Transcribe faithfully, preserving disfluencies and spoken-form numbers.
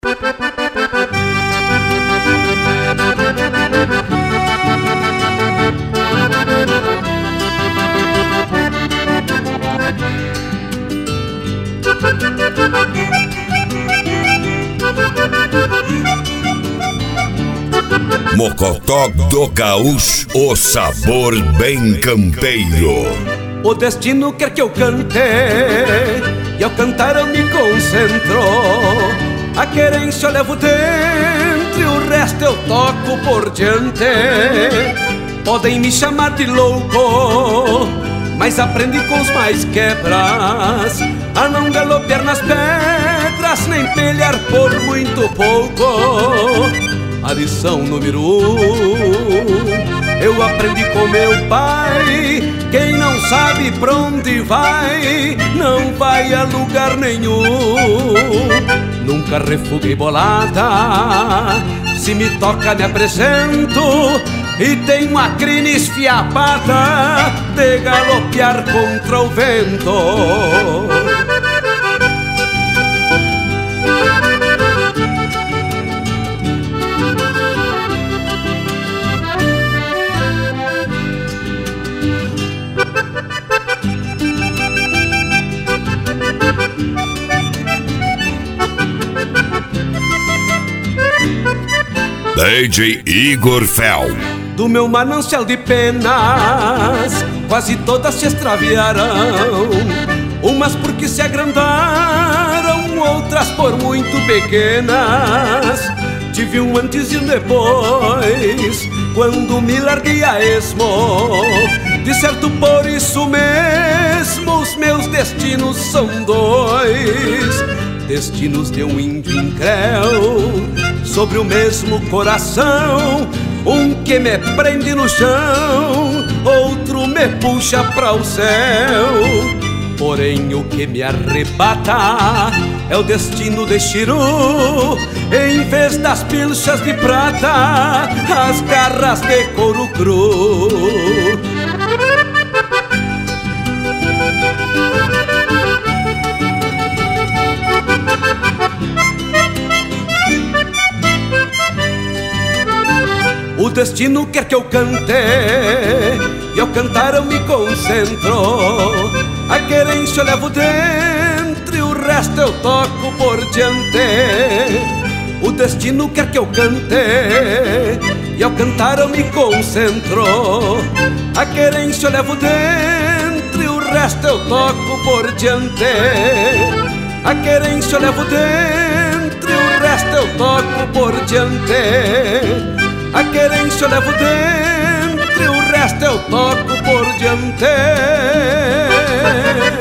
Mocotó do Gaúcho, o sabor bem campeiro. O destino quer que eu cante, e ao cantar eu me concentro. A querência eu levo dentro e o resto eu toco por diante. Podem me chamar de louco, mas aprendi com os mais quebras a não galopear nas pedras, nem pelear por muito pouco. A lição número um eu aprendi com meu pai: quem não sabe pra onde vai, não vai a lugar nenhum. Nunca refuguei bolada, se me toca me apresento, e tenho a crina esfiapada de galopear contra o vento. D J Igor Fel. Do meu manancial de penas, quase todas se extraviaram. Umas porque se agrandaram, outras por muito pequenas. Tive um antes e um depois, quando me larguei a esmo. De certo por isso mesmo, os meus destinos são dois. Destinos de um índio incréu sobre o mesmo coração. Um que me prende no chão, outro me puxa pra o céu. Porém o que me arrebata é o destino de Chiru. Em vez das pilchas de prata, as garras de couro cru. O destino quer que eu cante, e ao cantar eu me concentro. A querência eu levo dentro e o resto eu toco por diante. O destino quer que eu cante, e ao cantar eu me concentro. A querência eu levo dentro e o resto eu toco por diante. A querência eu levo dentro e o resto eu toco por diante. A querência eu levo dentro e o resto eu toco por diante.